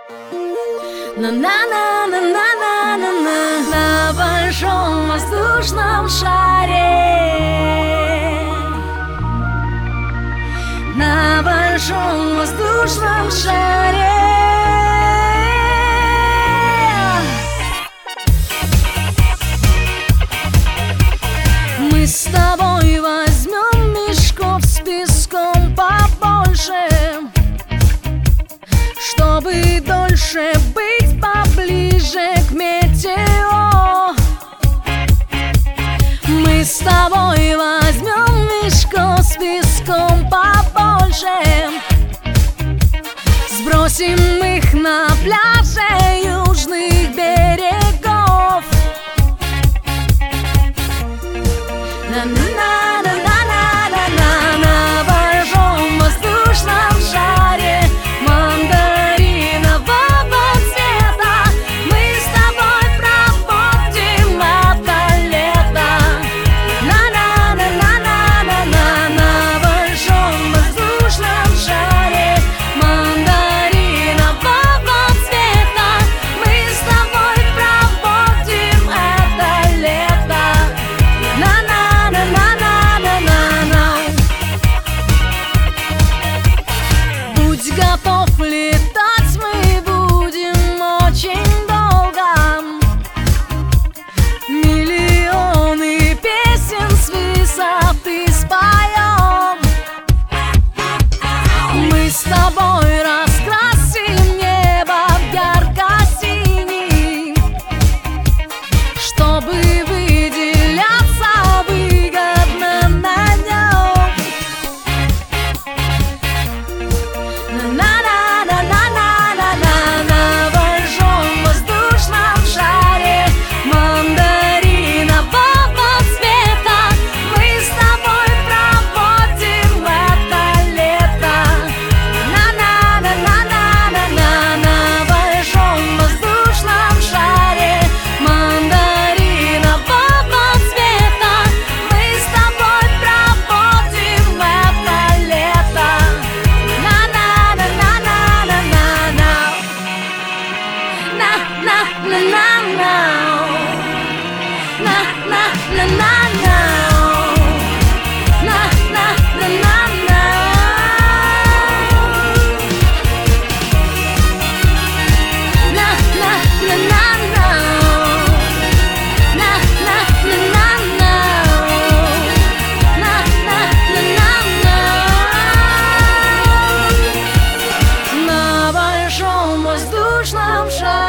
На большом воздушном шаре, на большом воздушном шаре. Мы с тобой возьмем мешков с песком побольше, чтобы дольше быть поближе к метео. Мы с тобой возьмем мешков с песком побольше, сбросим их на пляже южных берегов. На большом воздушном шаре мандаринового цвета мы с тобой проводим это лето. На большом воздушном шаре мандаринового цвета мы с тобой проводим это лето. Будь готов летать, мы будем очень долго. Миллионы песен с высоты споем. Мы с тобой раскрасим небо в ярко-синий, чтобы выделяться выгодно на нем. На большом воздушном шаре мандаринового цвета мы с тобой проводим это лето. На большом воздушном шаре мандаринового цвета мы с тобой проводим это лето. На большом воздушном шаре